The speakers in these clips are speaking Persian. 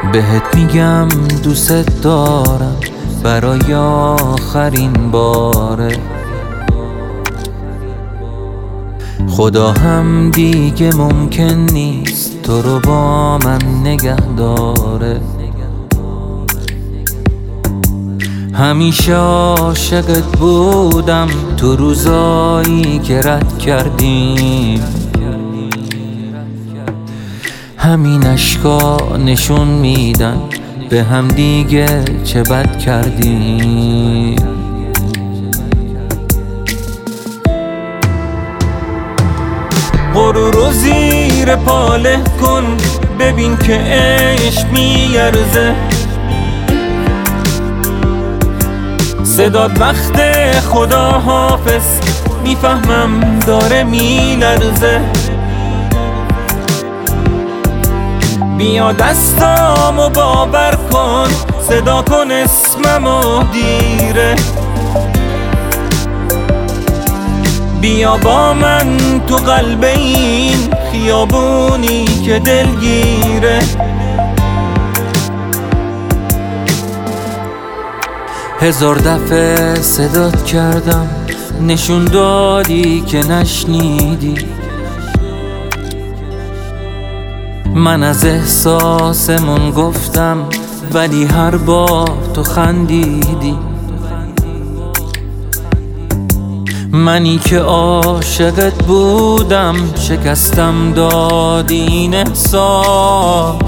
بهت میگم دوست دارم برای آخرین باره. خدا هم دیگه ممکن نیست تو رو با من نگه داره. همیشه عاشقت بودم تو روزایی که رد کردیم. همین اشکا نشون میدن به هم دیگه چه بد کردیم. غرور زیر پاله کن ببین که عشق میارزه. صدات وقت خدا حافظ میفهمم داره میلرزه. بیا دستامو باور کن صدا کن اسممو دیره. بیا با من تو قلب این خیابونی که دلگیره. هزار دفعه صدات کردم نشون دادی که نشنیدی. من از احساسمون گفتم ولی هر بار تو خندیدی. منی که عاشقت بودم شکستم داد این احساس.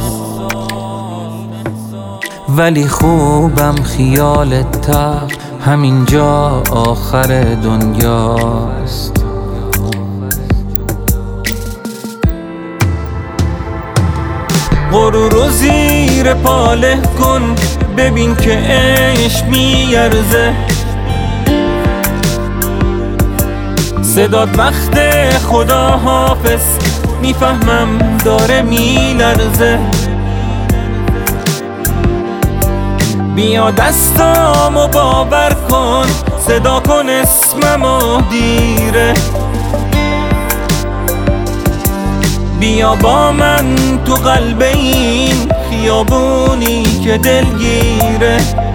ولی خوبم خیالت تا همینجا آخر دنیاست. غرور زیر پاله کن ببین که عشق میارزه. صدات وقت خدا حافظ میفهمم داره میلرزه. بیا دستامو باور کن صدا کن اسممو دیره. بیا با من تو قلب این خیابونی که دلگیره.